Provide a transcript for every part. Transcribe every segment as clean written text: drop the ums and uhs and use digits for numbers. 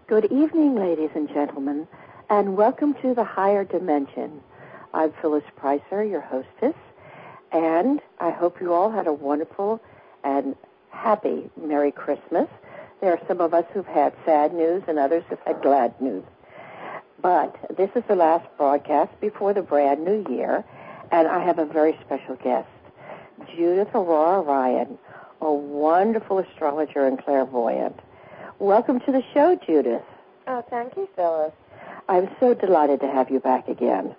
Good evening, ladies and gentlemen, and welcome to the Higher Dimension. I'm Phyllis Pricer, your hostess, and I hope you all had a wonderful and happy Merry Christmas. There are some of us who've had sad news and others who've had glad news. But this is the last broadcast before the brand new year, and I have a very special guest, Judith Aurora Ryan, a wonderful astrologer and clairvoyant. Welcome to the show, Judith. Oh, thank you, Phyllis. I'm so delighted to have you back again.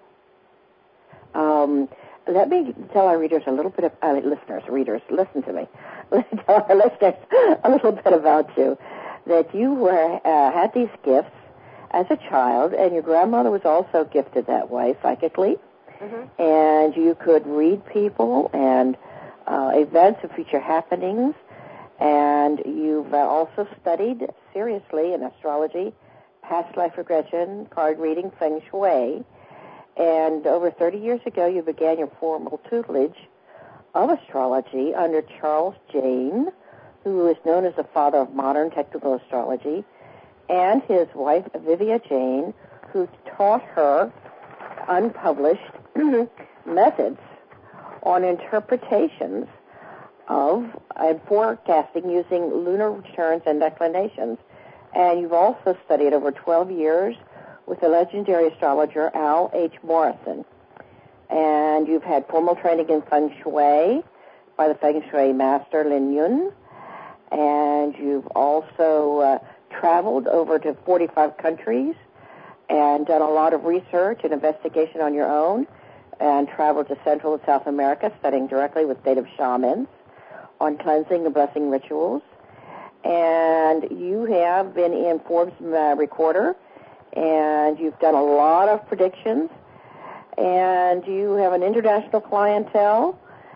Let me tell our readers a little bit of, readers, listen to me. Let me tell our listeners a little bit about you. That you had these gifts as a child, and your grandmother was also gifted that way, psychically. Mm-hmm. And you could read people and events and future happenings. And you've also studied seriously in astrology, past life regression, card reading, feng shui. And over 30 years ago, you began your formal tutelage of astrology under Charles Jane, who is known as the father of modern technical astrology, and his wife, Vivia Jane, who taught her unpublished methods on interpretations of and forecasting using lunar returns and declinations. And you've also studied over 12 years with the legendary astrologer Al H. Morrison. And you've had formal training in feng shui by the feng shui master Lin Yun. And you've also traveled over to 45 countries and done a lot of research and investigation on your own, and traveled to Central and South America studying directly with native shamans on cleansing and blessing rituals. And you have been in Forbes Recorder, and you've done a lot of predictions, and you have an international clientele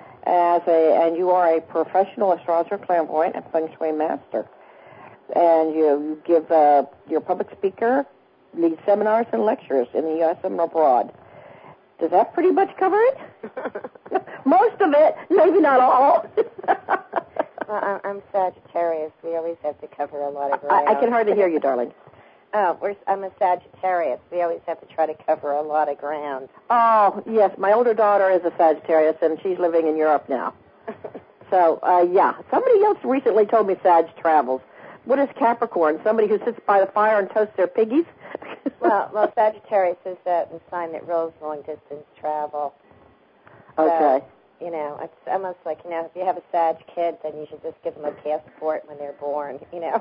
and you are a professional astrologer, clairvoyant, and feng shui master. And you give, you're a public speaker, lead seminars and lectures in the U.S. and abroad. Does that pretty much cover it? Most of it, maybe not all. Well, I'm Sagittarius. We always have to cover a lot of ground. I can hardly hear you, darling. I'm a Sagittarius. We always have to try to cover a lot of ground. Oh, yes. My older daughter is a Sagittarius, and she's living in Europe now. So, yeah. Somebody else recently told me Sag travels. What is Capricorn? Somebody who sits by the fire and toasts their piggies? well, Sagittarius is the sign that rules long-distance travel. Okay. So, it's almost like, if you have a Sag kid, then you should just give them a passport when they're born, they're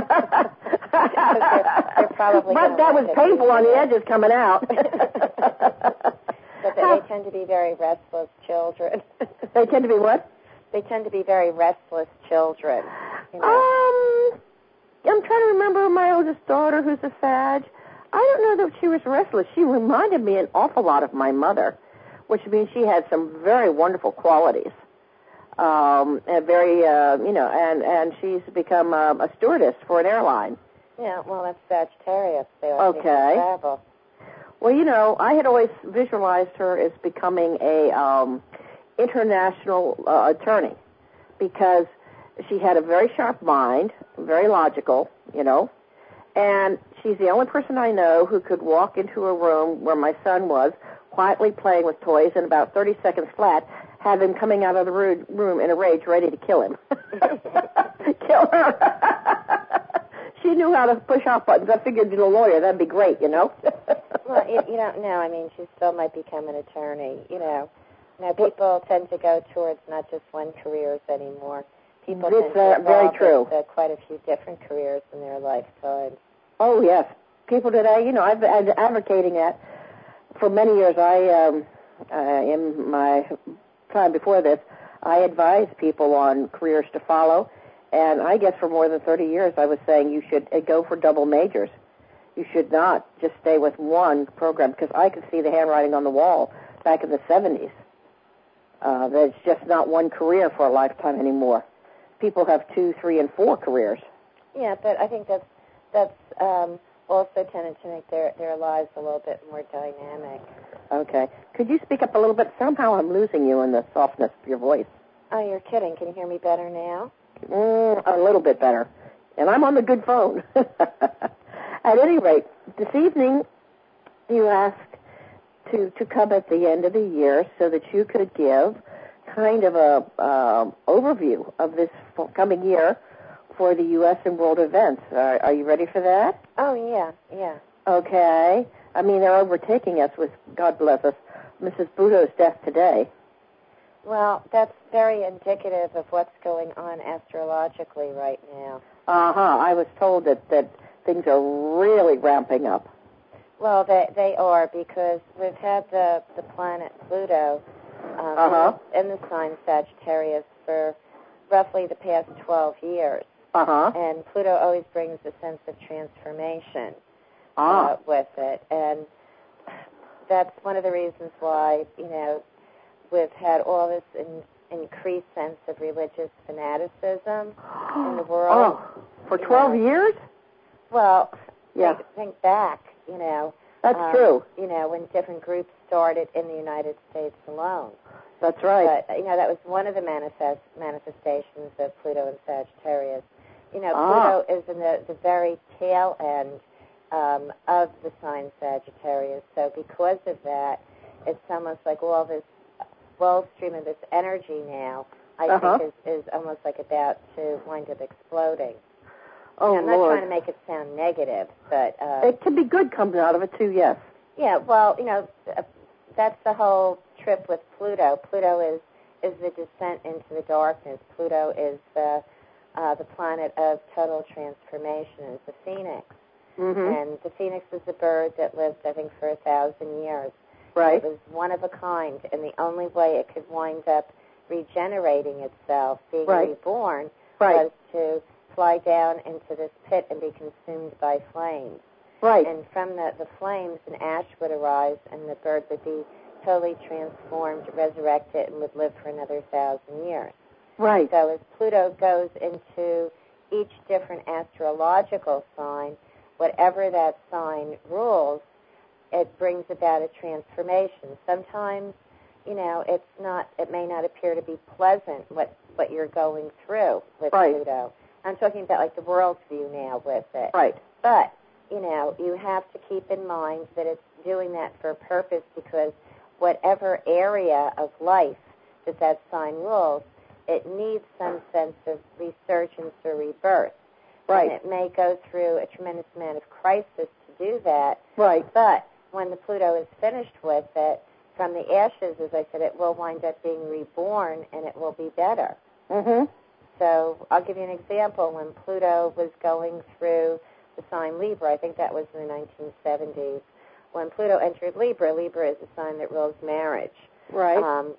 probably but that was painful on the edges coming out. But they tend to be very restless children. They tend to be what? They tend to be very restless children. I'm trying to remember my oldest daughter, who's a Sag. I don't know that she was restless. She reminded me an awful lot of my mother, which means she had some very wonderful qualities. And very, and she's become a stewardess for an airline. Yeah, well, that's Sagittarius. They okay. Travel. Well, I had always visualized her as becoming a international attorney, because she had a very sharp mind, very logical, and she's the only person I know who could walk into a room where my son was, quietly playing with toys, and about 30 seconds flat, have him coming out of the room in a rage, ready to kill him. Kill her. She knew how to push off buttons. I figured, being a lawyer, that'd be great, Well, you don't know. I mean, she still might become an attorney, Now, people tend to go towards not just one careers anymore. People tend to very true. With, quite a few different careers in their lifetime. Oh, yes. People today, I've been advocating that for many years. In my time before this, I advised people on careers to follow, and I guess for more than 30 years I was saying you should go for double majors. You should not just stay with one program, because I could see the handwriting on the wall back in the 70s. That it's just not one career for a lifetime anymore. People have 2, 3, and 4 careers. Yeah, but I think that's also tended to make their lives a little bit more dynamic. Okay. Could you speak up a little bit? Somehow I'm losing you in the softness of your voice. Oh, you're kidding. Can you hear me better now? A little bit better. And I'm on the good phone. At any rate, this evening you asked to come at the end of the year so that you could give kind of a overview of this coming year for the U.S. and world events. Are you ready for that? Oh, yeah. Okay. I mean, they're overtaking us with, God bless us, Mrs. Buto's death today. Well, that's very indicative of what's going on astrologically right now. I was told that things are really ramping up. Well, they are, because we've had the planet Pluto in the sign Sagittarius for roughly the past 12 years. And Pluto always brings a sense of transformation with it. And that's one of the reasons why, we've had all this increased sense of religious fanaticism in the world. For 12 years? Well, yeah. Think back, That's true. When different groups started in the United States alone. That's right. But, that was one of the manifestations of Pluto and Sagittarius. Pluto is in the very tail end of the sign Sagittarius. So because of that, it's almost like all this stream of this energy now, I think, is almost like about to wind up exploding. I'm not trying to make it sound negative, but... it can be good comes out of it, too, yes. Yeah, well, that's the whole trip with Pluto. Pluto is the descent into the darkness. Pluto is the planet of total transformation. It's the phoenix. And the phoenix is a bird that lived, I think, for 1,000 years. Right. It was one of a kind, and the only way it could wind up regenerating itself, being reborn, was to fly down into this pit and be consumed by flames. Right. And from the flames, an ash would arise, and the bird would be totally transformed, resurrected, and would live for another 1,000 years. Right. So as Pluto goes into each different astrological sign, whatever that sign rules, it brings about a transformation. Sometimes, it may not appear to be pleasant what you're going through with Pluto. I'm talking about like the world's view now with it. Right. But, you have to keep in mind that it's doing that for a purpose, because whatever area of life that sign rules, it needs some sense of resurgence or rebirth. Right. And it may go through a tremendous amount of crisis to do that. Right. But when the Pluto is finished with it, from the ashes, as I said, it will wind up being reborn, and it will be better. So I'll give you an example. When Pluto was going through the sign Libra, I think that was in the 1970s, when Pluto entered Libra, Libra is a sign that rules marriage. Right.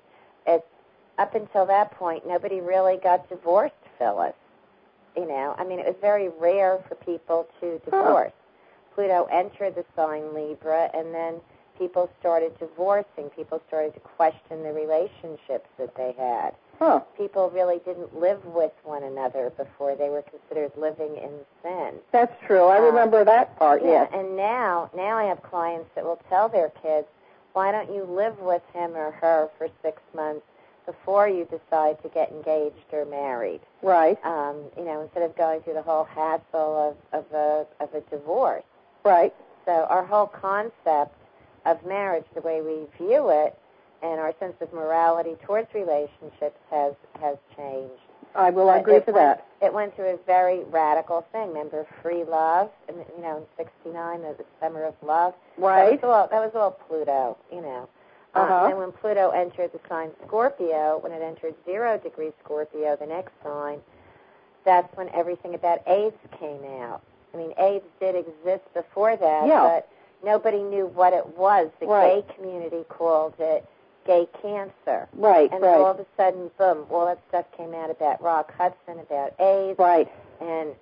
Up until that point, nobody really got divorced, Phyllis. It was very rare for people to divorce. Pluto entered the sign Libra, and then people started divorcing. People started to question the relationships that they had. People really didn't live with one another before. They were considered living in sin. That's true. I remember that part, yes. And now I have clients that will tell their kids, why don't you live with him or her for 6 months before you decide to get engaged or married? Right. Instead of going through the whole hassle of a divorce. Right. So our whole concept of marriage, the way we view it, and our sense of morality towards relationships has changed. I will agree to that. It went through a very radical thing. Remember free love, in 1969, the summer of love. Right. That was all Pluto, And when Pluto entered the sign Scorpio, when it entered 0 degree Scorpio, the next sign, that's when everything about AIDS came out. AIDS did exist before that, but nobody knew what it was. The gay community called it gay cancer. Right, and all of a sudden, boom, all that stuff came out about Rock Hudson, about AIDS. Right. And,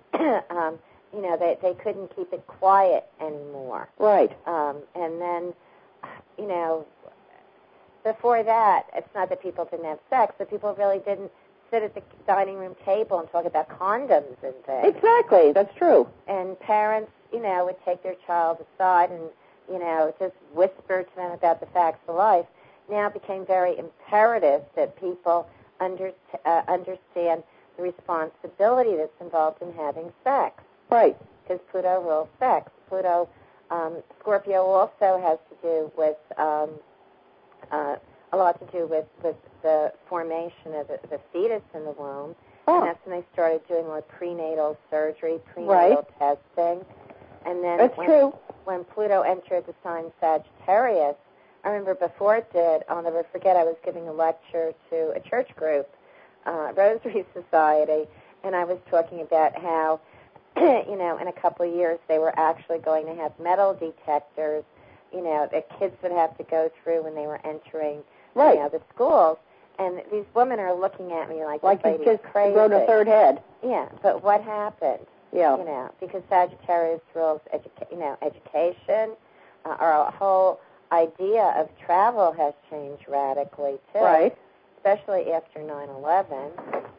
they couldn't keep it quiet anymore. Right. And then, before that, it's not that people didn't have sex, but people really didn't sit at the dining room table and talk about condoms and things. Exactly, that's true. And parents, would take their child aside and, just whisper to them about the facts of life. Now it became very imperative that people understand the responsibility that's involved in having sex. Right. Because Pluto rules sex. Pluto. Scorpio also has to do with a lot to do with the formation of the fetus in the womb. Oh. And that's when they started doing more prenatal surgery, prenatal testing. And then when Pluto entered the sign Sagittarius, I remember before it did, I'll never forget, I was giving a lecture to a church group, Rosary Society, and I was talking about how, in a couple of years they were actually going to have metal detectors, that kids would have to go through when they were entering, the schools. And these women are looking at me like this lady's crazy. Grown a third head. Yeah, but what happened? Yeah. Because Sagittarius rules education, our whole idea of travel has changed radically, too. Right. Especially after 9/11.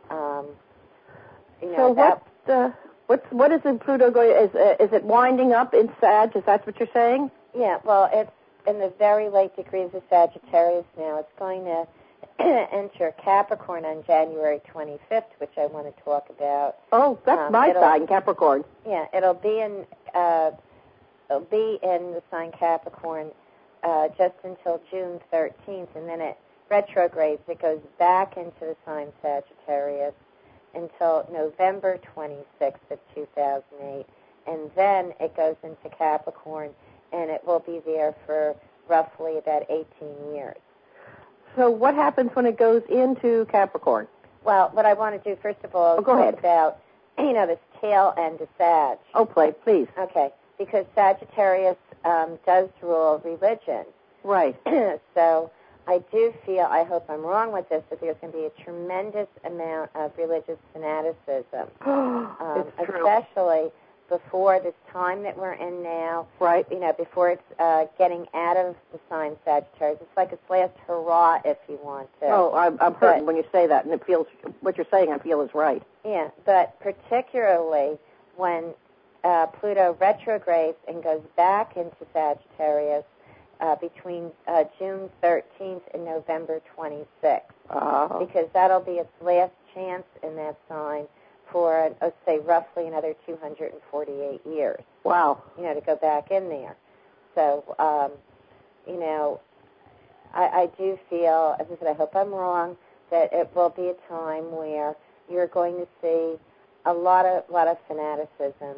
What is in Pluto going? Is it winding up in Sag? Is that what you're saying? Yeah. Well, it's in the very late degrees of Sagittarius now. It's going to enter Capricorn on January 25th, which I want to talk about. Oh, that's my sign, Capricorn. Yeah, it'll be in the sign Capricorn just until June 13th, and then it retrogrades. It goes back into the sign Sagittarius until November 26th of 2008, and then it goes into Capricorn, and it will be there for roughly about 18 years. So what happens when it goes into Capricorn? Well, what I want to do, first of all, is talk about, this tail end of Sag. Oh, please. Okay, because Sagittarius does rule religion. Right. So I do feel, I hope I'm wrong with this, that there's going to be a tremendous amount of religious fanaticism. It's true. Especially before this time that we're in now. Right. Before it's getting out of the sign Sagittarius. It's like its last hurrah, if you want to. Oh, I'm hurting when you say that, and it feels, what you're saying I feel is right. Yeah, but particularly when Pluto retrogrades and goes back into Sagittarius between June 13th and November 26th. Because that'll be its last chance in that sign for, let's say, roughly another 248 years. Wow. To go back in there. So, I do feel, as I said, I hope I'm wrong, that it will be a time where you're going to see a lot of fanaticism,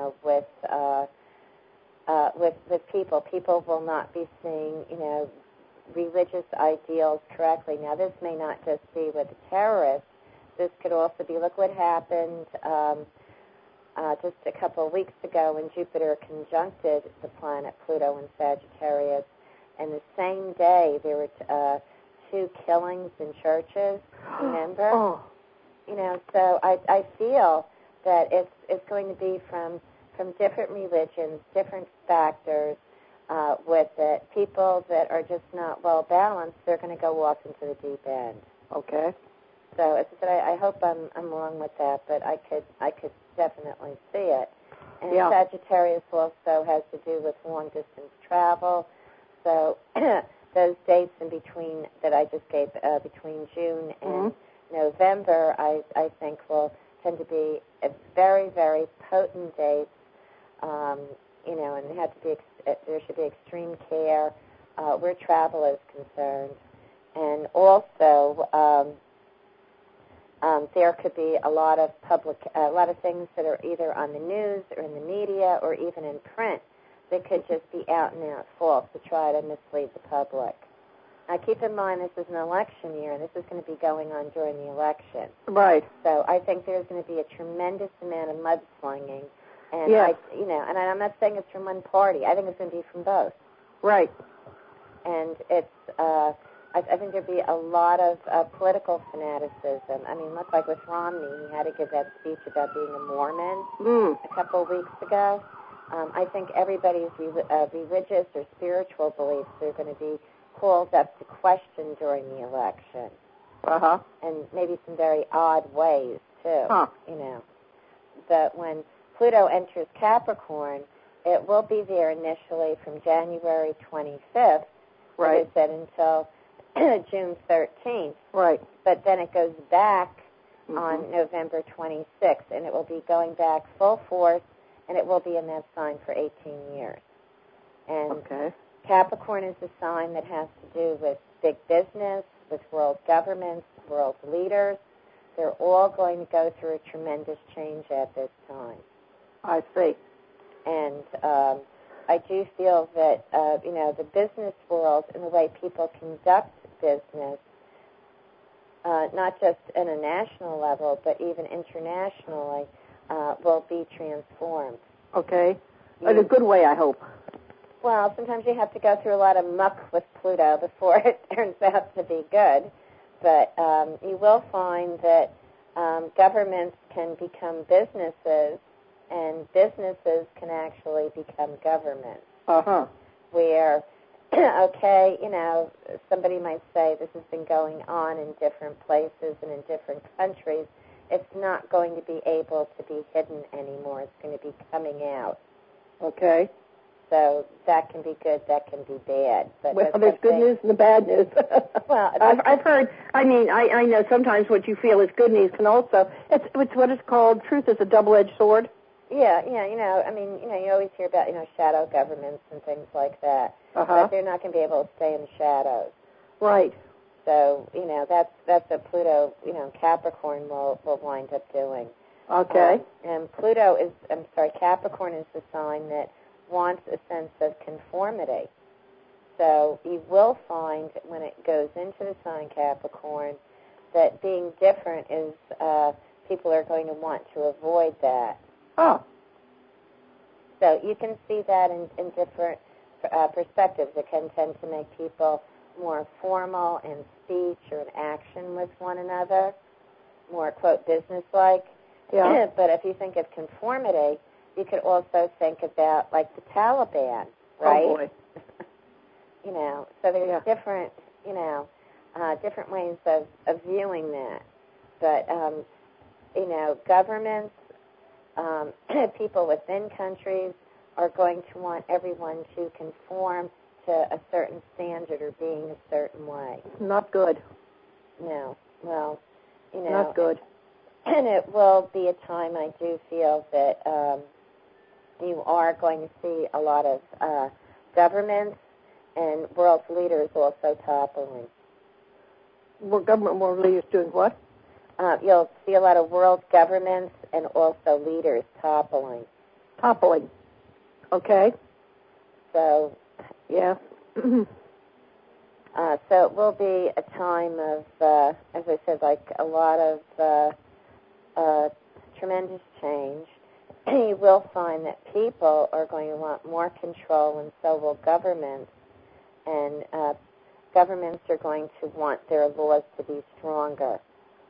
with people. People will not be seeing, religious ideals correctly. Now, this may not just be with the terrorists. This could also be, look what happened just a couple of weeks ago when Jupiter conjuncted the planet Pluto in Sagittarius. And the same day, there were 2 killings in churches, remember? Oh. So I feel that it's going to be from different religions, different factors with it. People that are just not well balanced, they're going to go off into the deep end. Okay. So as I said, I hope I'm wrong with that, but I could definitely see it. And Sagittarius also has to do with long distance travel. So those dates in between that I just gave between June and November, I think will tend to be a very, very potent dates. And there should be extreme care where travel is concerned, and also there could be a lot of things that are either on the news or in the media or even in print that could just be out and out false to try to mislead the public. Now, keep in mind this is an election year, and this is going to be going on during the election. Right. So I think there's going to be a tremendous amount of mudslinging. And and I'm not saying it's from one party. I think it's going to be from both. Right. And it's, I think there'd be a lot of political fanaticism. I mean, look, like with Romney, he had to give that speech about being a Mormon a couple of weeks ago. I think everybody's religious or spiritual beliefs are going to be called up to question during the election. And maybe some very odd ways, too. But when Pluto enters Capricorn, it will be there initially from January 25th, right, as I said, until June 13th. Right. But then it goes back on November 26th, and it will be going back full force and it will be in that sign for 18 years. And okay. Capricorn is a sign that has to do with big business, with world governments, world leaders. They're all going to go through a tremendous change at this time. I see. And I do feel that, the business world and the way people conduct business, not just at a national level, but even internationally, will be transformed. Okay. In a good way, I hope. Well, sometimes you have to go through a lot of muck with Pluto before it turns out to be good. But you will find that governments can become businesses, and businesses can actually become governments. Uh-huh. Where, somebody might say this has been going on in different places and in different countries. It's not going to be able to be hidden anymore. It's going to be coming out. Okay. So that can be good, that can be bad. But well, there's good news and the bad news. Well, I've heard, I know sometimes what you feel is good news can also, it's what is called, truth is a double-edged sword. Yeah, you always hear about, shadow governments and things like that. Uh-huh. But they're not going to be able to stay in the shadows. Right. So, that's what Pluto, Capricorn will wind up doing. Okay. And Capricorn is the sign that wants a sense of conformity. So you will find when it goes into the sign Capricorn that being different is, people are going to want to avoid that. Oh. So you can see that in different perspectives. It can tend to make people more formal in speech or in action with one another, more, quote, businesslike. Yeah. But if you think of conformity, you could also think about, like, the Taliban, right? Oh, boy. So there's different, different ways of viewing that. But, governments, people within countries are going to want everyone to conform to a certain standard or being a certain way. Not good. No. Well, Not good. And it will be a time, I do feel, that you are going to see a lot of governments and world leaders also toppling. World leaders doing what? You'll see a lot of world governments and also leaders toppling. Toppling. Okay. So, yeah. So it will be a time of, as I said, like a lot of tremendous change. You will find that people are going to want more control, and so will governments. And governments are going to want their laws to be stronger.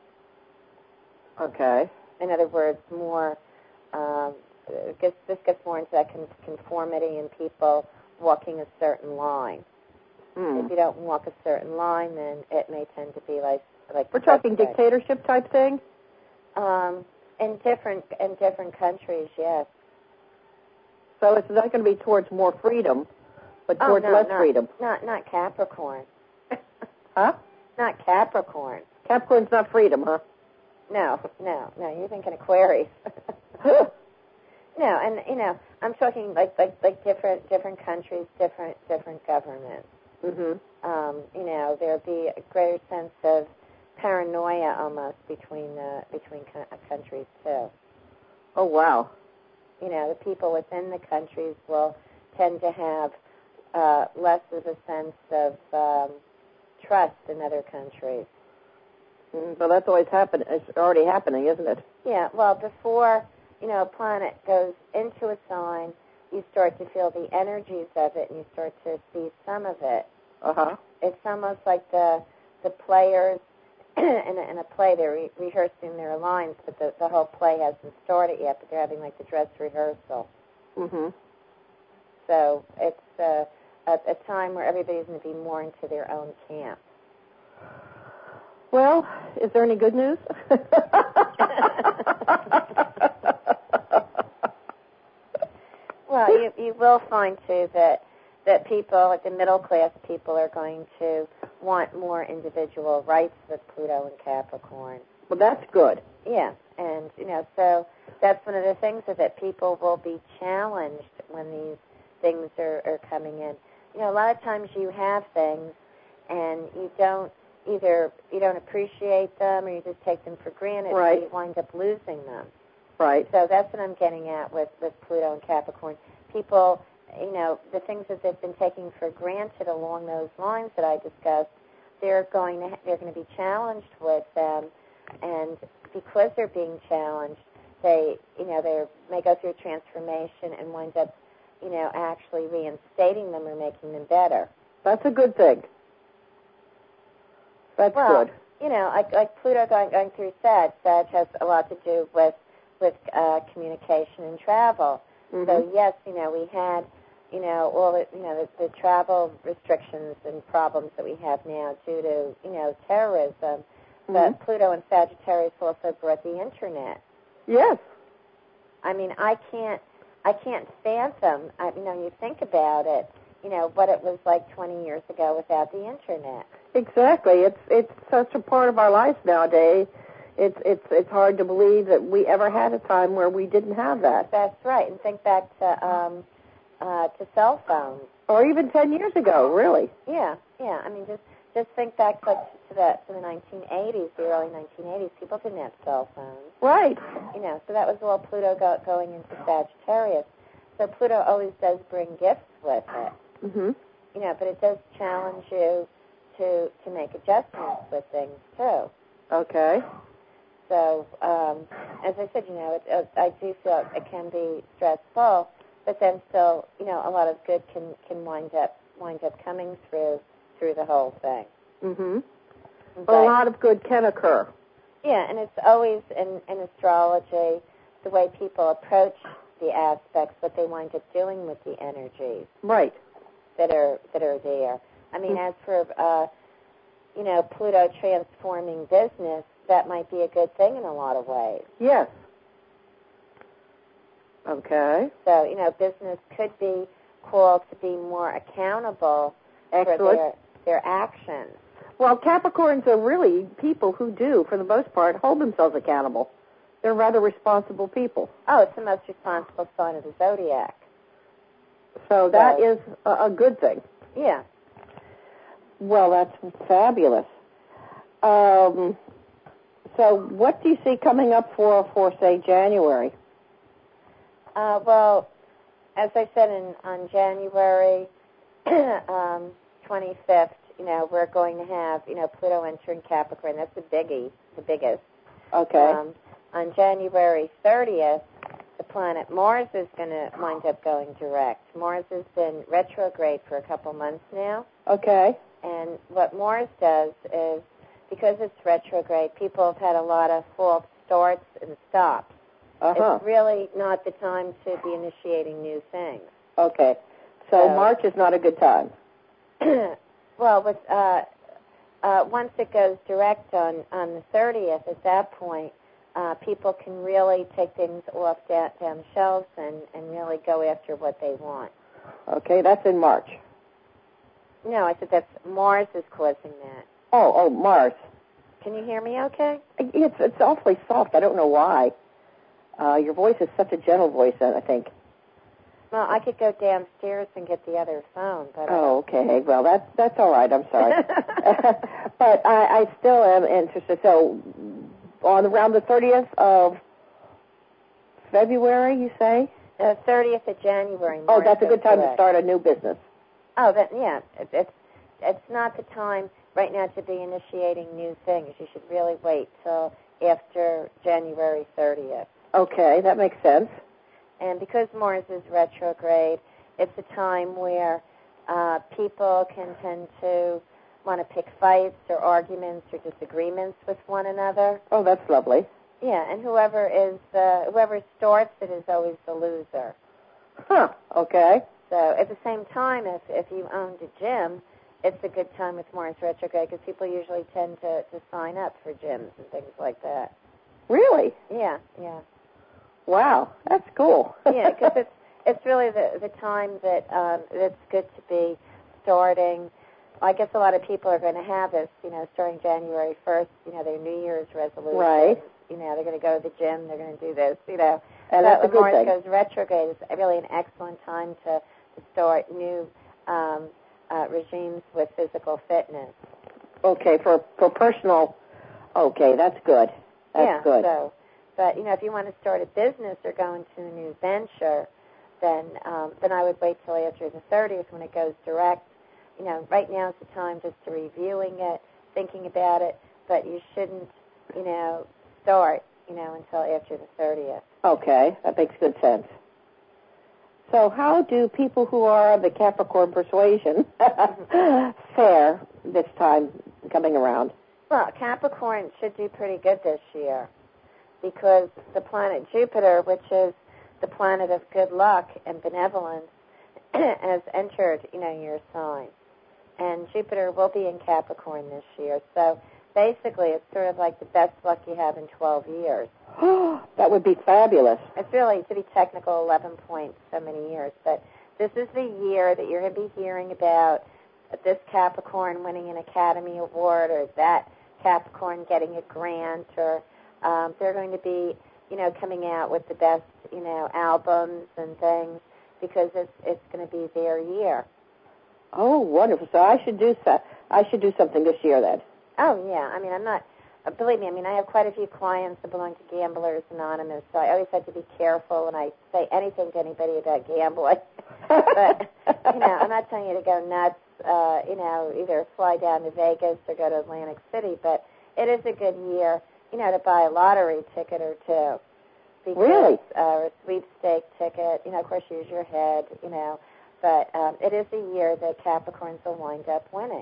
Okay. In other words, more. This gets more into that conformity and people walking a certain line. If you don't walk a certain line, then it may tend to be like we're talking dictatorship type thing. In different countries, yes. So it's not going to be towards more freedom, but towards less freedom. Not Capricorn. Huh? Not Capricorn. Capricorn's not freedom, huh? No. You're thinking Aquarius. No, and I'm talking like different countries, different governments. Mm-hmm. There'd be a greater sense of paranoia almost between countries too. Oh wow. The people within the countries will tend to have less of a sense of trust in other countries. So that's always happened. It's already happening, isn't it? Yeah. Well, before a planet goes into a sign, you start to feel the energies of it, and you start to see some of it. Uh-huh. It's almost like the players in a play, they're rehearsing their lines, but the whole play hasn't started yet, but they're having like the dress rehearsal. Mm-hmm. So it's a time where everybody's going to be more into their own camp. Well, is there any good news? Well, you will find, too, that people, like the middle-class people, are going to want more individual rights with Pluto and Capricorn. Well, that's good. Yeah, and, so that's one of the things, is that people will be challenged when these things are coming in. You know, a lot of times you have things and you don't appreciate them, or you just take them for granted, right. and you wind up losing them. Right. So that's what I'm getting at with Pluto and Capricorn. People, you know, the things that they've been taking for granted along those lines that I discussed, they're going to be challenged with them, and because they're being challenged, they may go through a transformation and wind up, you know, actually reinstating them or making them better. That's a good thing. That's good. You know, like Pluto going through Sag. Sag has a lot to do with communication and travel. Mm-hmm. So yes, you know, we had, you know, all the travel restrictions and problems that we have now due to, you know, terrorism. Mm-hmm. But Pluto and Sagittarius also brought the internet. Yes. I mean, I can't fathom. You know, you think about it, you know, what it was like 20 years ago without the internet. Exactly. It's such a part of our life nowadays. It's hard to believe that we ever had a time where we didn't have that. That's right. And think back to cell phones. Or even 10 years ago, really. Yeah. I mean, just think back to the 1980s, the early 1980s. People didn't have cell phones. Right. You know, so that was all Pluto going into Sagittarius. So Pluto always does bring gifts with it. Mm-hmm. You know, but it does challenge you to make adjustments with things too. Okay. So, as I said, you know, I do feel it can be stressful, but then still, you know, a lot of good can wind up coming through the whole thing. Mm-hmm. But a lot of good can occur. Yeah, and it's always in astrology the way people approach the aspects, what they wind up doing with the energies. Right. That are there. I mean, as for you know, Pluto transforming business, that might be a good thing in a lot of ways. Yes. Okay. So, you know, business could be called to be more accountable Excellent. for their actions. Well, Capricorns are really people who do, for the most part, hold themselves accountable. They're rather responsible people. Oh, it's the most responsible sign of the zodiac. So that is a good thing. Yeah. Well, that's fabulous. So what do you see coming up for say, January? Well, as I said, on January 25th, you know, we're going to have, you know, Pluto entering Capricorn. That's the biggest. Okay. On January 30th, the planet Mars is going to wind up going direct. Mars has been retrograde for a couple months now. Okay. And what Mars does is, because it's retrograde, people have had a lot of false starts and stops. It's really not the time to be initiating new things. Okay. So March is not a good time. Well, with once it goes direct on the 30th, at that point, people can really take things off down shelves and really go after what they want. Okay, that's in March. No, I said that's Mars is causing that. Oh, Mars. Can you hear me okay? It's awfully soft. I don't know why. Your voice is such a gentle voice, I think. Well, I could go downstairs and get the other phone. But okay. Well, that's all right. I'm sorry. But I still am interested. So, around the 30th of February, you say? 30th of January. Mars that's a good time to start a new business. Oh, yeah. It's not the time right now to be initiating new things. You should really wait till after January 30th. Okay, that makes sense. And because Mars is retrograde, it's a time where people can tend to want to pick fights or arguments or disagreements with one another. Oh, that's lovely. Yeah, and whoever starts it is always the loser. Huh, okay. So at the same time, if you owned a gym, it's a good time with Mars retrograde because people usually tend to sign up for gyms and things like that. Really? Yeah. Wow, that's cool. Yeah, because it's really the time that it's good to be starting I guess a lot of people are going to have this, starting January 1st, their New Year's resolution. Right. They're going to go to the gym, they're going to do this, And that's a good Mars thing. goes retrograde, it's really an excellent time to start new regimes with physical fitness. Okay, for personal, okay, that's good. That's good. But if you want to start a business or go into a new venture, then I would wait till after the 30th when it goes direct. Right now is the time just to reviewing it, thinking about it, but you shouldn't, start, until after the 30th. Okay, that makes good sense. So how do people who are of the Capricorn persuasion fare this time coming around? Well, Capricorn should do pretty good this year because the planet Jupiter, which is the planet of good luck and benevolence, has entered, your sign. And Jupiter will be in Capricorn this year. So basically it's sort of like the best luck you have in 12 years. That would be fabulous. It's really, to be technical, 11 points so many years. But this is the year that you're going to be hearing about this Capricorn winning an Academy Award or that Capricorn getting a grant or they're going to be, coming out with the best, albums and things because it's going to be their year. Oh, wonderful. So I should do something this year then. Oh, yeah. I mean, I'm not... Believe me, I have quite a few clients that belong to Gamblers Anonymous, so I always have to be careful when I say anything to anybody about gambling. But, I'm not telling you to go nuts, either fly down to Vegas or go to Atlantic City, but it is a good year, to buy a lottery ticket or two. Because, really? Or a sweepstake ticket, of course, use your head, but it is a year that Capricorns will wind up winning.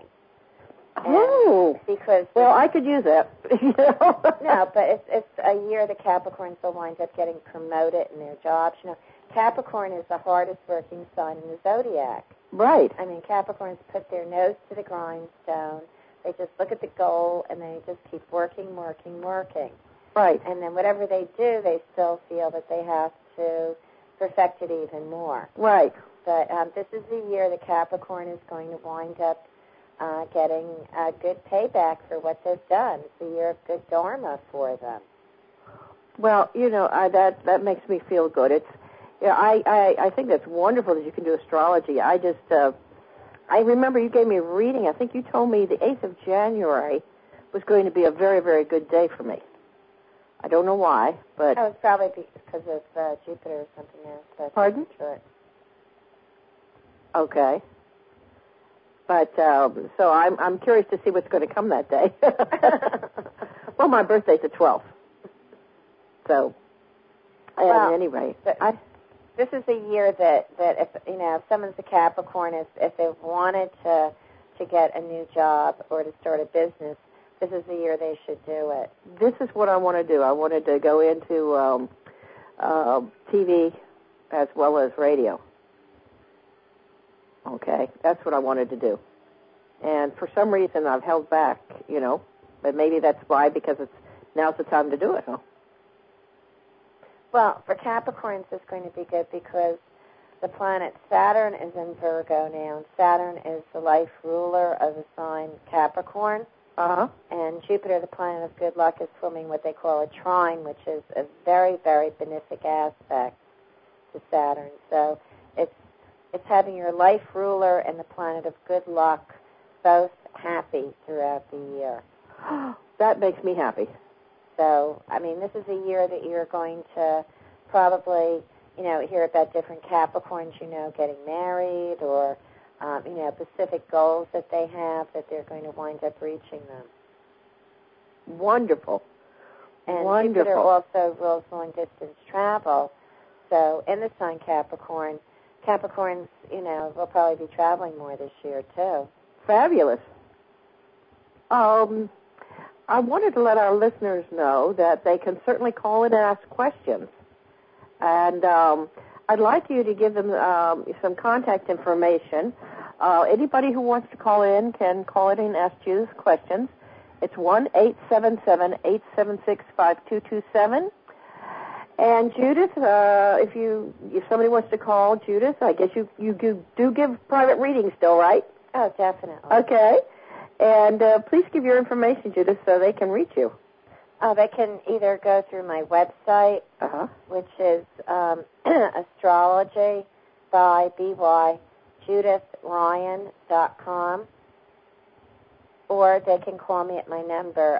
Oh, because I could use that. No, but it's a year that Capricorns will wind up getting promoted in their jobs. Capricorn is the hardest working sign in the zodiac. Right. Capricorns put their nose to the grindstone. They just look at the goal and they just keep working. Right. And then whatever they do, they still feel that they have to perfect it even more. Right. But this is the year that Capricorn is going to wind up getting a good payback for what they've done. It's a year of good dharma for them. Well, that makes me feel good. It's, I think that's wonderful that you can do astrology. I remember you gave me a reading. I think you told me the 8th of January was going to be a very, very good day for me. I don't know why, but... That was probably because of Jupiter or something else. Pardon? Sure. Okay. But, so I'm curious to see what's going to come that day. Well, my birthday's the 12th. So, at any rate. This is a year that if someone's a Capricorn, if they wanted to get a new job or to start a business, this is the year they should do it. This is what I want to do. I wanted to go into TV as well as radio. Okay, that's what I wanted to do. And for some reason I've held back, but maybe that's why, because now's the time to do it, huh? Well, for Capricorns it's going to be good because the planet Saturn is in Virgo now, and Saturn is the life ruler of the sign Capricorn. Uh-huh. And Jupiter, the planet of good luck, is forming what they call a trine, which is a very, very benefic aspect to Saturn. So it's having your life ruler and the planet of good luck both happy throughout the year. That makes me happy. So, this is a year that you're going to probably, hear about different Capricorns, getting married or, specific goals that they have that they're going to wind up reaching them. Wonderful. And Wonderful. Jupiter also rules long-distance travel. So, in the sign Capricorn, Capricorns, will probably be traveling more this year, too. Fabulous. I wanted to let our listeners know that they can certainly call in and ask questions. And I'd like you to give them some contact information. Anybody who wants to call in can call in and ask Judith questions. It's 1-877-876-5227. And Judith, if somebody wants to call Judith, I guess you do give private readings still, right? Oh, definitely. Okay. And please give your information, Judith, so they can reach you. They can either go through my website, which is astrology by BYJudithRyan.com, or they can call me at my number,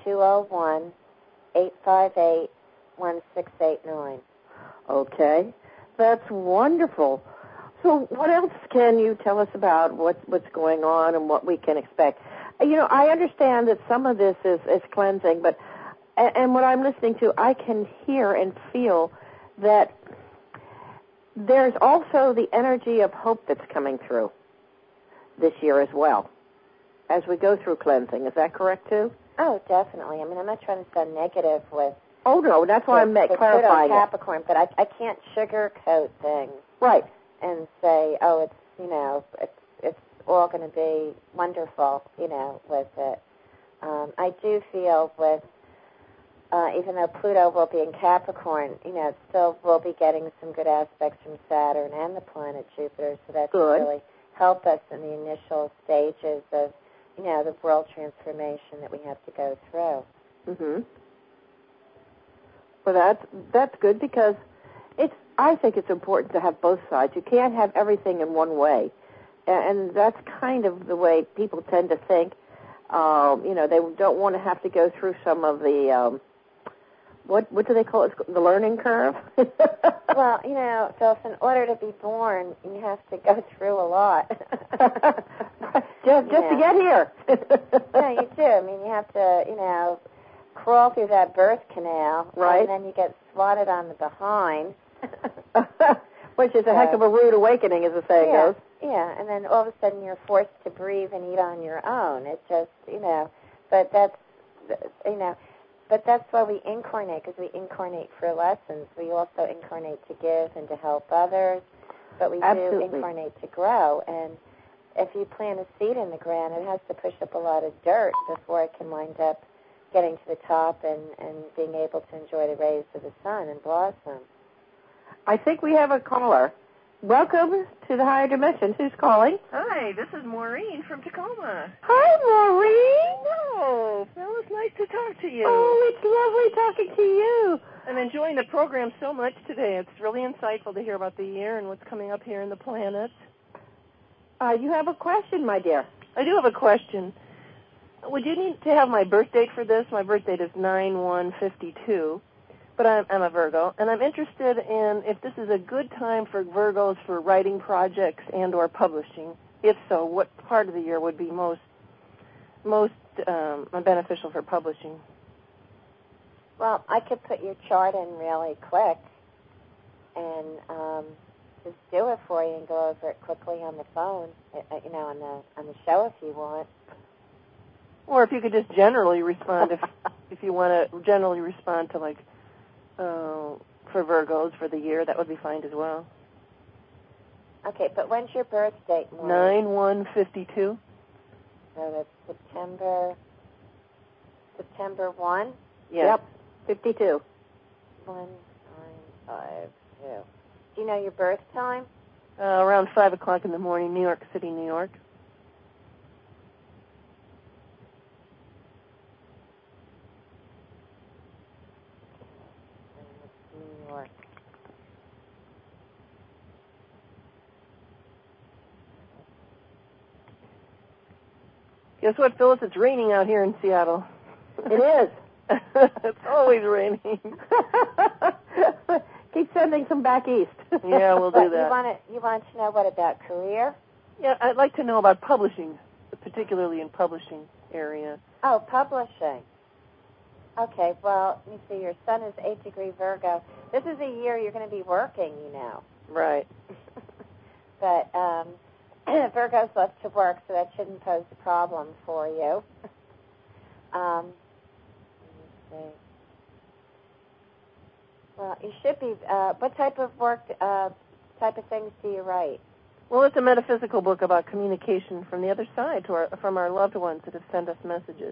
201-858-1689. Okay. That's wonderful. So what else can you tell us about what's going on and what we can expect? You know, I understand that some of this is cleansing, but and what I'm listening to, I can hear and feel that there's also the energy of hope that's coming through this year as well as we go through cleansing. Is that correct, too? Oh, definitely. I mean, I'm not trying to sound negative with... Oh, no, that's why I'm clarifying Capricorn, but I can't sugarcoat things. Right. And say, oh, it's, you know, it's all going to be wonderful, you know, with it. I do feel with... even though Pluto will be in Capricorn, you know, it still will be getting some good aspects from Saturn and the planet Jupiter, so that can really help us in the initial stages of, you know, the world transformation that we have to go through. Mm-hmm. Well, that's good because I think it's important to have both sides. You can't have everything in one way, and that's kind of the way people tend to think. You know, they don't want to have to go through some of the... What do they call it? The learning curve? Well, you know, Phyllis, in order to be born, you have to go through a lot. just to get here. No, you do. I mean, you have to, you know, crawl through that birth canal. Right. And then you get swatted on the behind. Which is a heck of a rude awakening, as the saying goes. Yeah, and then all of a sudden you're forced to breathe and eat on your own. It just, you know, but that's, you know... But that's why we incarnate, because we incarnate for lessons. We also incarnate to give and to help others, but we do incarnate to grow. And if you plant a seed in the ground, it has to push up a lot of dirt before it can wind up getting to the top and being able to enjoy the rays of the sun and blossom. I think we have a caller. Welcome to the Higher Dimensions. Who's calling? Hi, this is Maureen from Tacoma. Hi, Maureen. Hello. Well, it's nice to talk to you. Oh, it's lovely talking to you. I'm enjoying the program so much today. It's really insightful to hear about the year and what's coming up here in the planet. You have a question, my dear. I do have a question. Would you need to have my birth date for this? My birth date is 9/1/52. But I'm a Virgo, and I'm interested in if this is a good time for Virgos for writing projects and or publishing. If so, what part of the year would be most beneficial for publishing? Well, I could put your chart in really quick and just do it for you and go over it quickly on the phone, you know, on the show if you want. Or if you could just generally respond, if you want to generally respond to like. For Virgos for the year, that would be fine as well. Okay, but when's your birth date, Maureen? 9/1/52. So that's September 1? Yes. Yep, 52. 1952. Do you know your birth time? Around 5 o'clock in the morning, New York City, New York. New York. Guess what, Phyllis? It's raining out here in Seattle. It is. It's always raining. Keep sending some back east. Yeah, we'll do that. You want to know what about career? Yeah, I'd like to know about publishing, particularly in publishing area. Oh, publishing. Okay, well, let me see. Your sun is 8° Virgo. This is a year you're going to be working, you know. Right. But Virgos love to work, so that shouldn't pose a problem for you. Let me see. Well, you should be. What type of work, type of things do you write? Well, it's a metaphysical book about communication from the other side, from our loved ones that have sent us messages.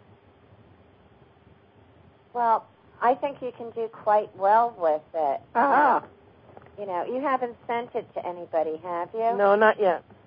Well, I think you can do quite well with it. Ah. You know, you haven't sent it to anybody, have you? No, not yet.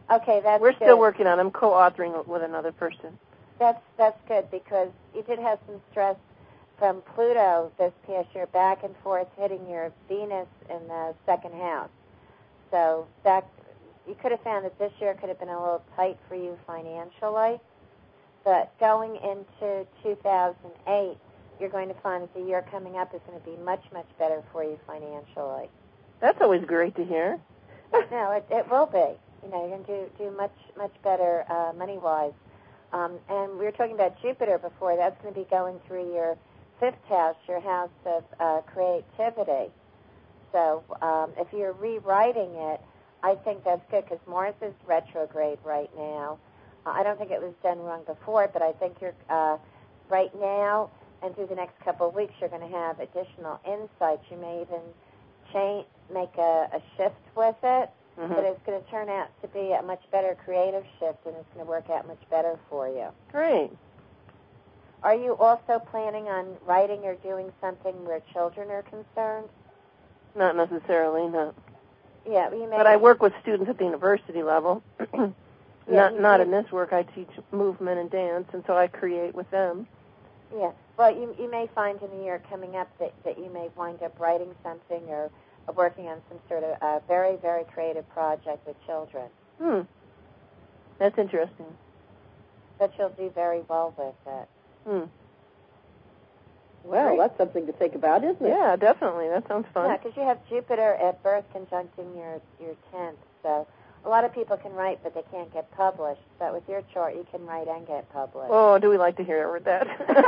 Okay, that's We're good. still working on it. I'm co-authoring with another person. That's good because you did have some stress from Pluto this past year, back and forth hitting your Venus in the second house. So that you could have found that this year could have been a little tight for you financially. But going into 2008, you're going to find that the year coming up is going to be much, much better for you financially. That's always great to hear. No, it will be. You know, you're going to do much, much better money-wise. And we were talking about Jupiter before. That's going to be going through your fifth house, your house of creativity. So if you're rewriting it, I think that's good because Mars is retrograde right now. I don't think it was done wrong before, but I think you're right now and through the next couple of weeks, you're going to have additional insights. You may even make a shift with it, but it's going to turn out to be a much better creative shift, and it's going to work out much better for you. Great. Are you also planning on writing or doing something where children are concerned? Not necessarily, no. Yeah, you may. But I work with students at the university level. Not in this work. I teach movement and dance, and so I create with them. Yeah. Well, you may find in the year coming up that you may wind up writing something or working on some sort of very, very creative project with children. That's interesting. But you'll do very well with it. Well, Great. That's something to think about, isn't it? Yeah, definitely. That sounds fun. Yeah, because you have Jupiter at birth conjuncting your 10th, so a lot of people can write, but they can't get published. But with your chart, you can write and get published. Oh, do we like to hear that?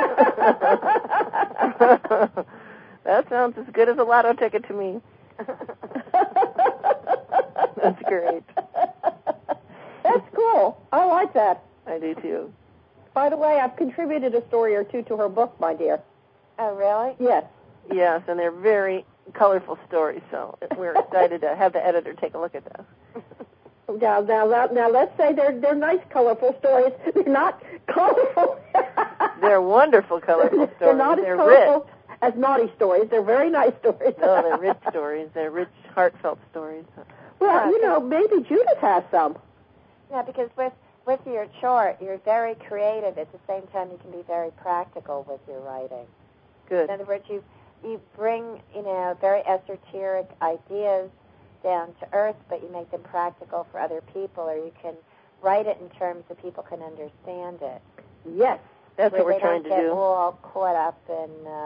That sounds as good as a lotto ticket to me. That's great. That's cool. I like that. I do, too. By the way, I've contributed a story or two to her book, my dear. Oh, really? Yes. Yes, and they're very colorful stories, so we're excited to have the editor take a look at those. Now, let's say they're nice, colorful stories. They're not colorful. They're wonderful, colorful stories. They're not as colorful as naughty stories. They're very nice stories. No, they're rich stories. They're rich, heartfelt stories. Well, maybe Judith has some. Yeah, because with your chart, you're very creative. At the same time, you can be very practical with your writing. Good. In other words, you bring, very esoteric ideas down to earth, but you make them practical for other people, or you can write it in terms that people can understand it. Yes, that's what we're trying to do. They don't get all caught up in,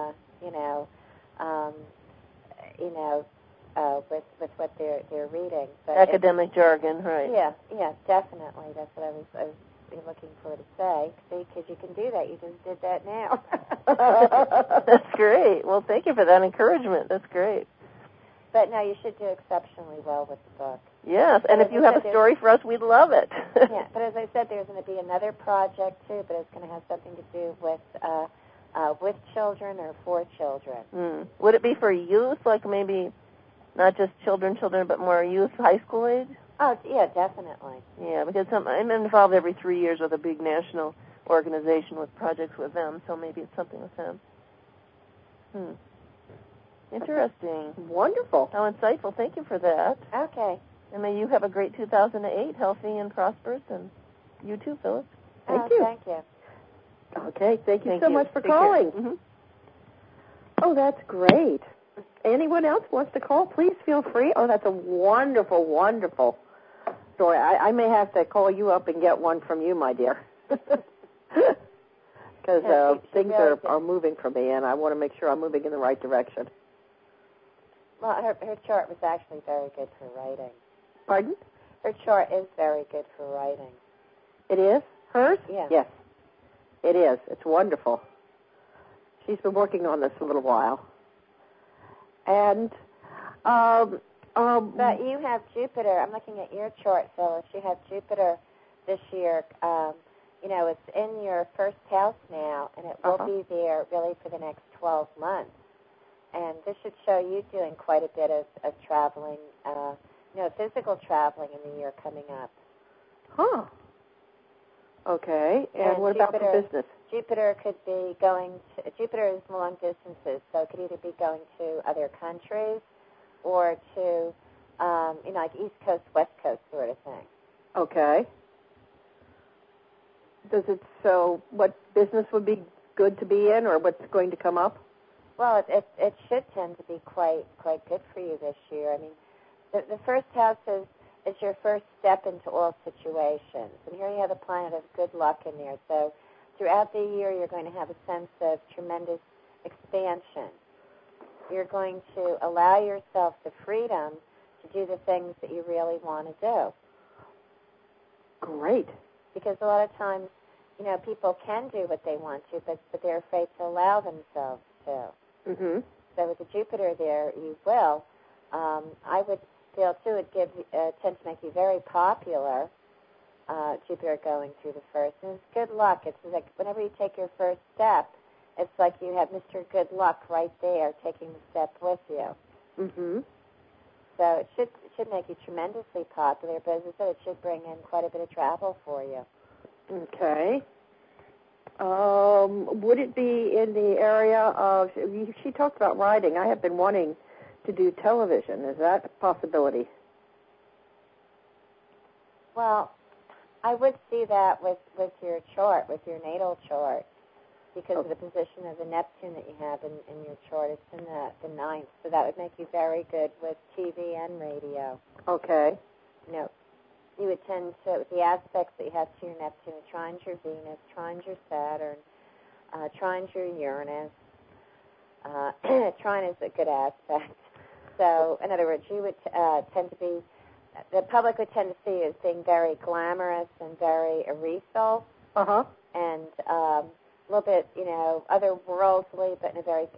with what they're reading. But academic jargon, right? Yeah, definitely. That's what I was looking for to say. See, because you can do that. You just did that now. That's great. Well, thank you for that encouragement. That's great. But no, you should do exceptionally well with the book. Yes, and if you have a story for us, we'd love it. Yeah, but as I said, there's going to be another project, too, but it's going to have something to do with children or for children. Would it be for youth, like maybe not just children, but more youth, high school age? Oh, yeah, definitely. Yeah, because I'm involved every 3 years with a big national organization with projects with them, so maybe it's something with them. Interesting. Wonderful. How insightful. Thank you for that. Okay. And may you have a great 2008, healthy and prosperous, and you too, Phyllis. Thank you. Thank you. Okay, thank you so much for calling. Oh, that's great. Anyone else wants to call, please feel free. Oh, that's a wonderful, wonderful story. I may have to call you up and get one from you, my dear. Because things are moving for me, and I want to make sure I'm moving in the right direction. Well, her chart was actually very good for writing. Pardon? Her chart is very good for writing. It is? Hers? Yeah. Yes. It is. It's wonderful. She's been working on this a little while. And, but you have Jupiter. I'm looking at your chart, Phyllis. You have Jupiter this year. It's in your first house now, and it will be there really for the next 12 months. And this should show you doing quite a bit of traveling, physical traveling in the year coming up. Huh. Okay. And what about for business? Jupiter is long distances, so it could either be going to other countries or to, like East Coast, West Coast sort of thing. Okay. So what business would be good to be in, or what's going to come up? Well, it should tend to be quite good for you this year. I mean, the first house is your first step into all situations. And here you have the planet of good luck in there. So throughout the year, you're going to have a sense of tremendous expansion. You're going to allow yourself the freedom to do the things that you really want to do. Great. Because a lot of times, people can do what they want to, but they're afraid to allow themselves to. Mm-hmm. So with the Jupiter there, you will. I would feel, too, it tends to make you very popular, Jupiter going through the first. And it's good luck. It's like whenever you take your first step, it's like you have Mr. Good Luck right there taking the step with you. Mm-hmm. So it should make you tremendously popular, but as I said, it should bring in quite a bit of travel for you. Okay. Would it be in the area of, she talked about writing. I have been wanting to do television. Is that a possibility? Well, I would see that with your chart, with your natal chart, because of the position of the Neptune that you have in your chart. It's in the ninth, so that would make you very good with TV and radio. Okay. You would tend to, with the aspects that you have to your Neptune, it trines your Venus, trines your Saturn, trines your Uranus. Trine is a good aspect. So, in other words, you would tend to be, the public would tend to see you as being very glamorous and very ethereal. Uh-huh. And a little bit, otherworldly, but in a very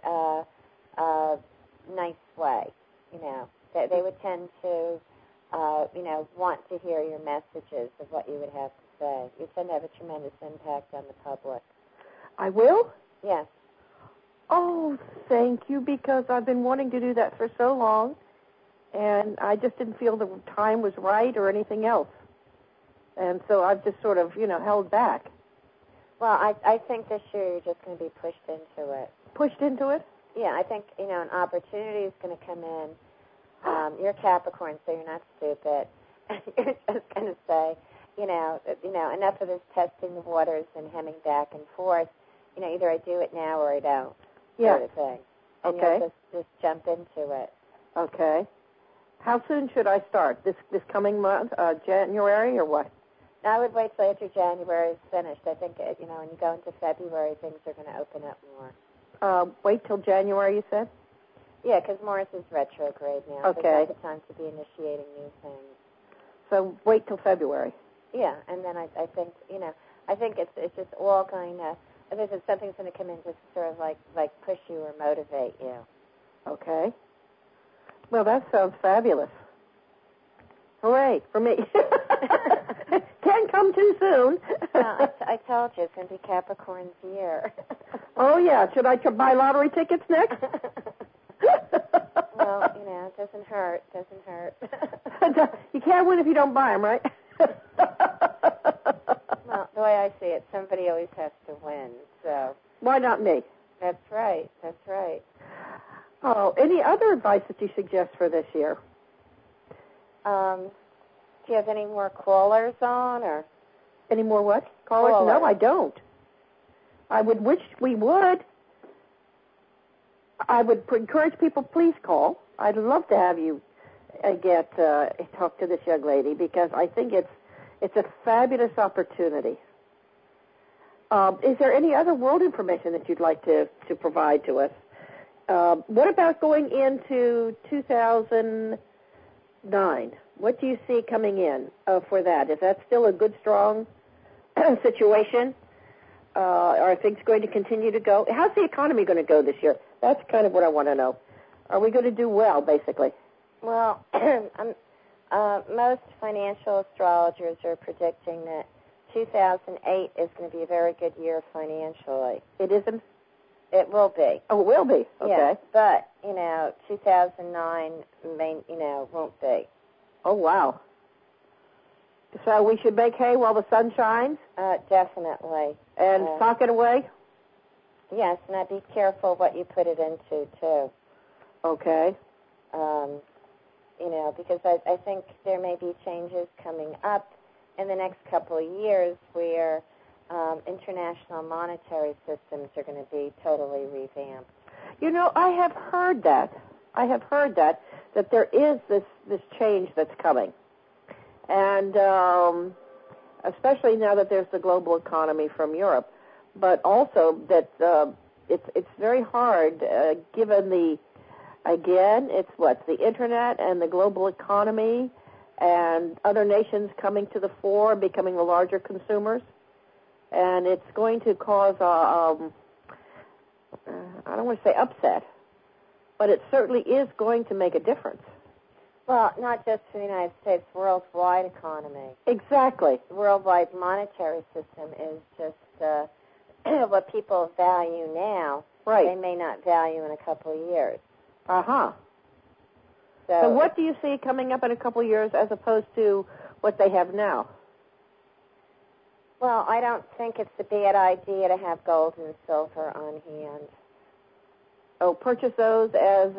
nice way. They would tend to, want to hear your messages of what you would have to say. You tend to have a tremendous impact on the public. I will? Yes. Oh, thank you, because I've been wanting to do that for so long, and I just didn't feel the time was right or anything else. And so I've just sort of, held back. Well, I think this year you're just going to be pushed into it. Pushed into it? Yeah, I think, an opportunity is going to come in. You're Capricorn, so you're not stupid. You're just going to say, enough of this testing the waters and hemming back and forth. Either I do it now or I don't. Yeah. Sort of thing. And Okay. you'll just jump into it. Okay. How soon should I start? This coming month, January, or what? I would wait till after January is finished. I think, when you go into February, things are going to open up more. Wait till January, you said? Yeah, because Mars is retrograde now. Okay. So it's not the time to be initiating new things. So wait till February. Yeah, and then I think, I think it's just all going to, if something's going to come in to sort of like push you or motivate you. Okay. Well, that sounds fabulous. Hooray, for me. Can't come too soon. Well, I told you, it's going to be Capricorn's year. Oh, yeah. Should I buy lottery tickets next? Well, it doesn't hurt. Doesn't hurt. You can't win if you don't buy them, right? Well, the way I see it, somebody always has to win, so. Why not me? That's right. That's right. Oh, any other advice that you suggest for this year? Do you have any more callers on, or? Any more what? Callers? No, I don't. I would wish we would. I would encourage people, please call. I'd love to have you talk to this young lady, because I think it's a fabulous opportunity. Is there any other world information that you'd like to provide to us? What about going into 2009? What do you see coming in for that? Is that still a good, strong situation? Are things going to continue to go? How's the economy going to go this year? That's kind of what I want to know. Are we going to do well, basically? Well, most financial astrologers are predicting that 2008 is going to be a very good year financially. It isn't? It will be. Oh, it will be. Okay. Yeah, but, 2009 won't be. Oh, wow. So we should make hay while the sun shines? Definitely. And sock it away? Yes, and be careful what you put it into, too. Okay. Because I think there may be changes coming up in the next couple of years where international monetary systems are going to be totally revamped. You know, I have heard that there is this change that's coming. And especially now that there's the global economy from Europe, but also that it's very hard given it's the internet and the global economy and other nations coming to the fore, becoming the larger consumers, and it's going to cause I don't want to say upset, but it certainly is going to make a difference. Well, not just for the United States, worldwide economy. Exactly. Worldwide monetary system is just what people value now. Right. They may not value in a couple of years. Uh-huh. So what do you see coming up in a couple of years as opposed to what they have now? Well, I don't think it's a bad idea to have gold and silver on hand. Oh, purchase those as,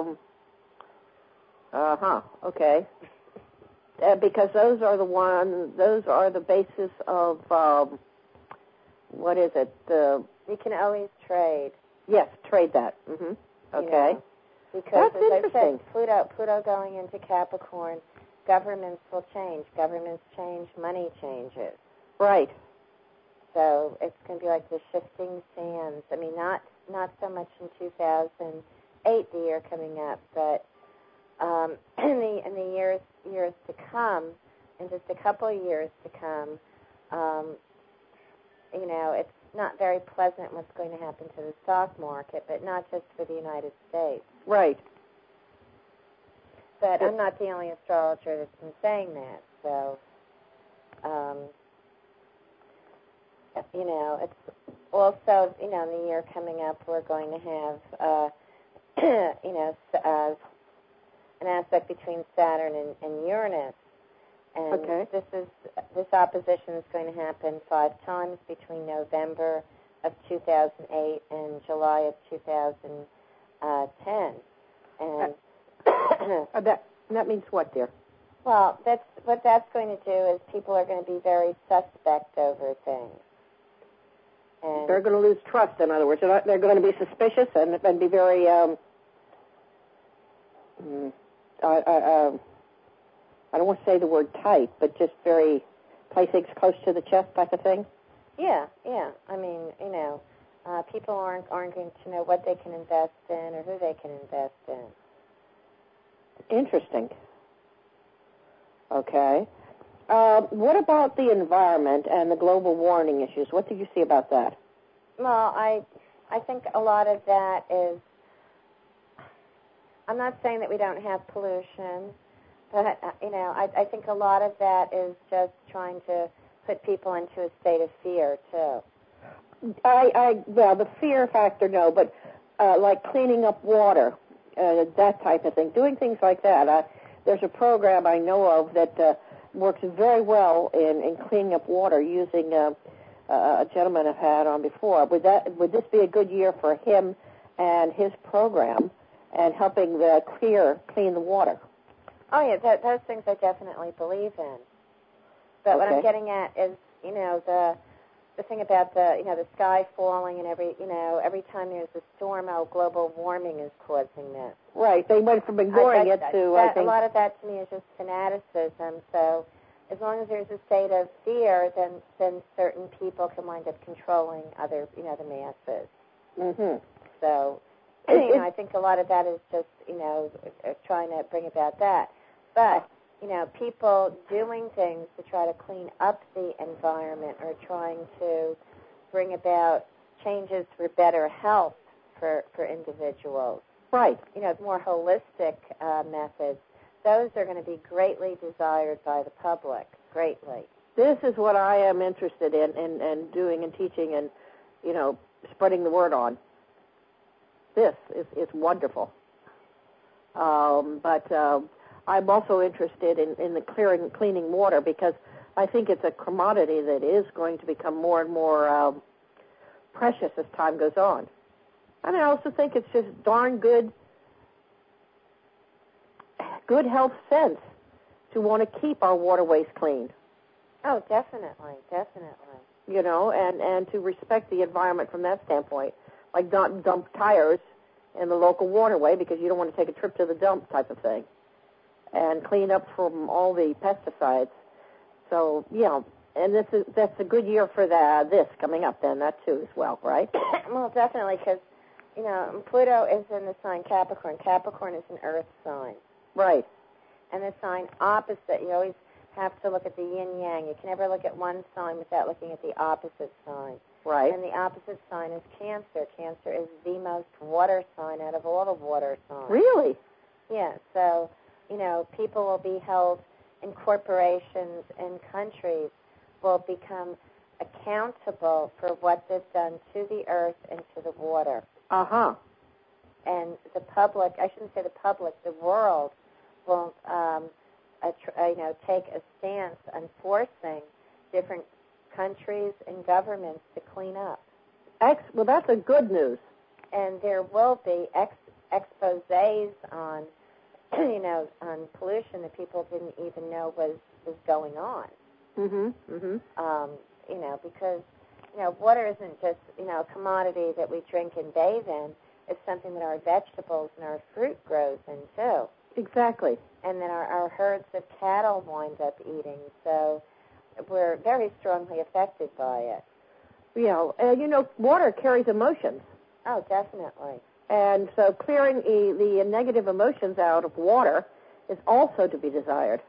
okay. Because those are the basis of, what is it? You can always trade. Yes, trade that. Mm-hmm. Okay. You know, because, that's as interesting. I said, Pluto going into Capricorn, governments will change. Governments change, money changes. Right. So it's going to be like the shifting sands. I mean, not so much in 2008, the year coming up, but in the years to come, in just a couple of years to come, you know, it's not very pleasant what's going to happen to the stock market, but not just for the United States. Right. But I'm not the only astrologer that's been saying that, so, you know, it's also, you know, in the year coming up, we're going to have, you know, an aspect between Saturn and Uranus. And okay. this opposition is going to happen 5 times between November of 2008 and July of 2010. And that means what, dear? Well, what that's going to do is people are going to be very suspect over things. And they're going to lose trust, in other words. They're going to be suspicious and be very, I don't want to say the word tight, but just very play things close to the chest type of thing? Yeah. I mean, you know, people aren't going to know what they can invest in or who they can invest in. Interesting. Okay. What about the environment and the global warming issues? What do you see about that? Well, I think a lot of that is, I'm not saying that we don't have pollution, but, you know, I think a lot of that is just trying to put people into a state of fear, too. Well, the fear factor, no, but like cleaning up water, that type of thing, doing things like that. There's a program I know of that works very well in cleaning up water using a gentleman I've had on before. Would this be a good year for him and his program and helping clean the water? Oh, yeah, those things I definitely believe in. But what I'm getting at is, you know, the thing about the sky falling and every time there's a storm, global warming is causing this. Right. They went from ignoring it to, I think. A lot of that to me is just fanaticism. So as long as there's a state of fear, then certain people can wind up controlling other, the masses. Mm-hmm. So, I think a lot of that is just, trying to bring about that. But, people doing things to try to clean up the environment or trying to bring about changes for better health for individuals. Right. More holistic methods. Those are going to be greatly desired by the public, greatly. This is what I am interested in doing and teaching and, spreading the word on. This is wonderful. But I'm also interested in the cleaning water because I think it's a commodity that is going to become more and more precious as time goes on. And I also think it's just darn good health sense to want to keep our waterways clean. Oh, definitely, definitely. You know, and to respect the environment from that standpoint, like not dump tires in the local waterway because you don't want to take a trip to the dump type of thing, and clean up from all the pesticides. So, and that's a good year for this coming up then, that too as well, right? Well, definitely, because, Pluto is in the sign Capricorn. Capricorn is an earth sign. Right. And the sign opposite, you always have to look at the yin-yang. You can never look at one sign without looking at the opposite sign. Right. And the opposite sign is Cancer. Cancer is the most water sign out of all the water signs. Really? Yeah, so, people will be held in corporations and countries will become accountable for what they've done to the earth and to the water. Uh-huh. And the public, I shouldn't say the public, the world will, take a stance on forcing different countries and governments to clean up. Well, that's a good news. And there will be exposés on, on pollution that people didn't even know was going on. Because, water isn't just, a commodity that we drink and bathe in. It's something that our vegetables and our fruit grows in, too. Exactly. And then our herds of cattle wind up eating. So we're very strongly affected by it. Yeah, water carries emotions. Oh, definitely. And so clearing the negative emotions out of water is also to be desired.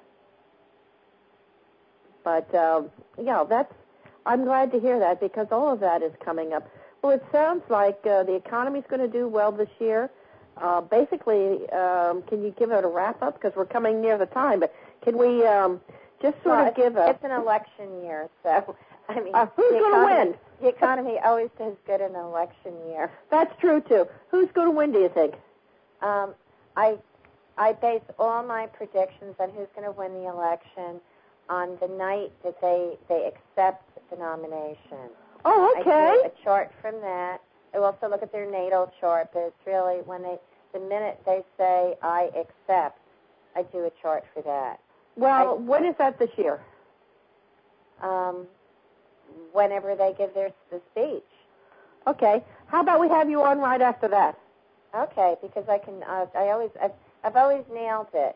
But, I'm glad to hear that because all of that is coming up. Well, it sounds like the economy's going to do well this year. Basically, can you give it a wrap-up? Because we're coming near the time, but can we just sort of give a... It's an election year, so, who's going to win? The economy always does good in an election year. That's true, too. Who's going to win, do you think? I base all my predictions on who's going to win the election on the night that they accept the nomination. Oh, okay. I do a chart from that. I also look at their natal chart, but it's really the minute they say, I accept, I do a chart for that. Well, when is that this year? Whenever they give the speech. Okay. How about we have you on right after that? Okay, because I've always nailed it.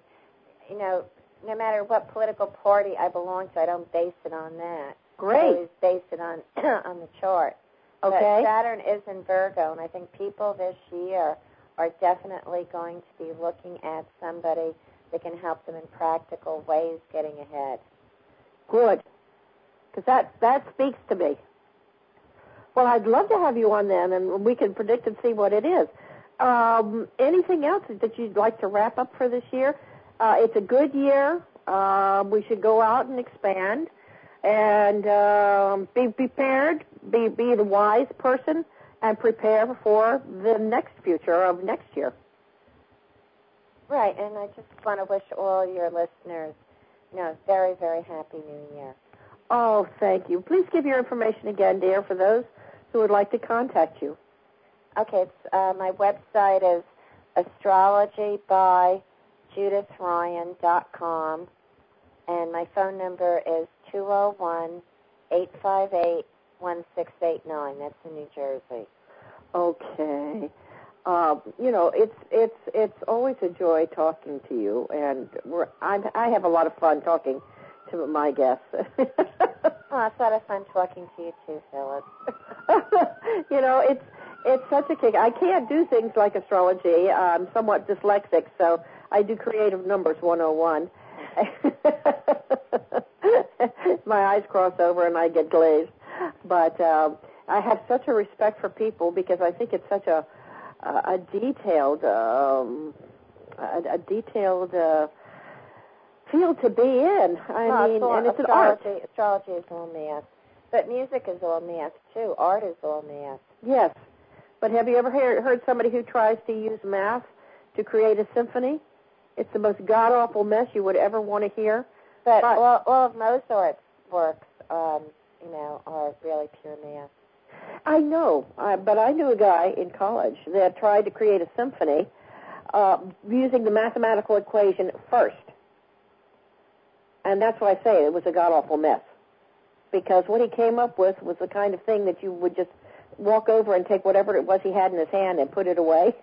No matter what political party I belong to, I don't base it on that. Great. I always base it on the chart. Okay. But Saturn is in Virgo, and I think people this year are definitely going to be looking at somebody that can help them in practical ways getting ahead. Good. Because that speaks to me. Well, I'd love to have you on then, and we can predict and see what it is. Anything else that you'd like to wrap up for this year? It's a good year. We should go out and expand and be prepared, be the wise person, and prepare for the next future of next year. Right, and I just want to wish all your listeners, very, very happy New Year. Oh, thank you. Please give your information again, dear, for those who would like to contact you. Okay, my website is astrologybyjudithryan.com, and my phone number is 201-858-1689. That's in New Jersey. Okay. It's always a joy talking to you, and I have a lot of fun talking to my guests. It's a lot of fun talking to you too, Phyllis. It's such a kick. I can't do things like astrology. I'm somewhat dyslexic, so I do creative numbers 101. My eyes cross over and I get glazed. But I have such a respect for people because I think it's such a detailed field to be in. And it's an art. Astrology is all math. But music is all math, too. Art is all math. Yes. But have you ever heard somebody who tries to use math to create a symphony? It's the most god-awful mess you would ever want to hear. But all of Mozart's works, are really pure math. I know, but I knew a guy in college that tried to create a symphony using the mathematical equation first. And that's why I say it was a god-awful mess. Because what he came up with was the kind of thing that you would just walk over and take whatever it was he had in his hand and put it away.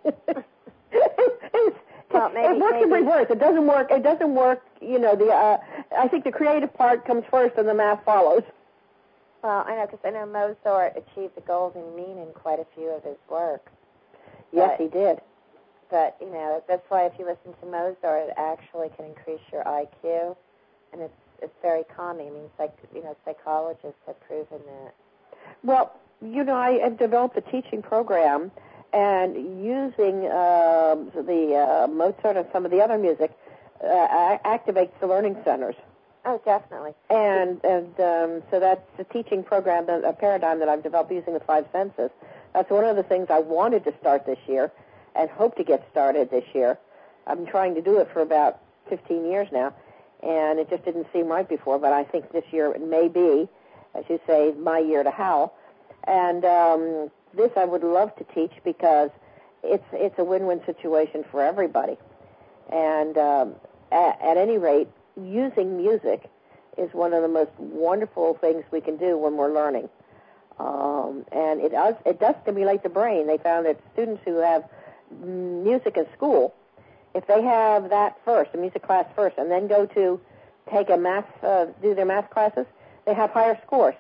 Well, it works in reverse. It doesn't work. It doesn't work. I think the creative part comes first, and the math follows. Well, I know, because I know Mozart achieved the golden mean in quite a few of his works. Yes, he did. But that's why if you listen to Mozart, it actually can increase your IQ, and it's very calming. I mean, psychologists have proven that. Well, I have developed a teaching program. And using the Mozart and some of the other music activates the learning centers. Oh, definitely. And so that's the teaching program, a paradigm that I've developed using the five senses. That's one of the things I wanted to start this year and hope to get started this year. I've been trying to do it for about 15 years now, and it just didn't seem right before, but I think this year it may be, as you say, my year to howl. And this I would love to teach because it's a win-win situation for everybody. And at any rate, using music is one of the most wonderful things we can do when we're learning. And it does stimulate the brain. They found that students who have music in school, if they have that first, a music class first, and then go to take a math, do their math classes, they have higher scores.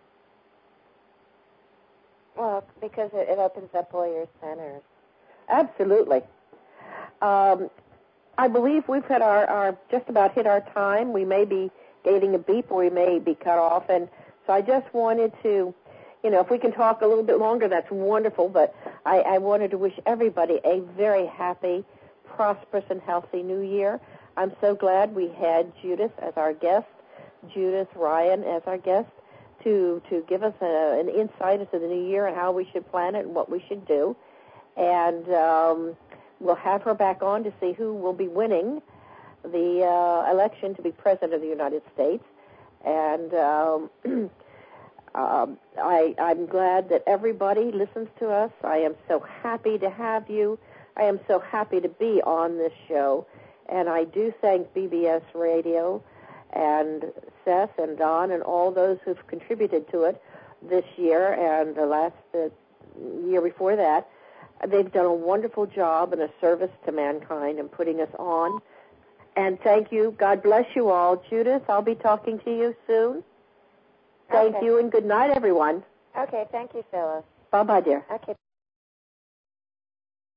Well, because it opens up all your centers. Absolutely. I believe we've had our just about hit our time. We may be getting a beep or we may be cut off. And so I just wanted to, if we can talk a little bit longer, that's wonderful. But I wanted to wish everybody a very happy, prosperous, and healthy New Year. I'm so glad we had Judith as our guest, Judith Ryan as our guest, to give us an insight into the new year and how we should plan it and what we should do. And we'll have her back on to see who will be winning the election to be President of the United States. And I'm glad that everybody listens to us. I am so happy to have you. I am so happy to be on this show. And I do thank BBS Radio and Seth and Don and all those who've contributed to it this year and the year before that. They've done a wonderful job and a service to mankind in putting us on. And thank you. God bless you all. Judith, I'll be talking to you soon. Thank you, and good night, everyone. Okay, thank you, Phyllis. Bye-bye, dear. Okay.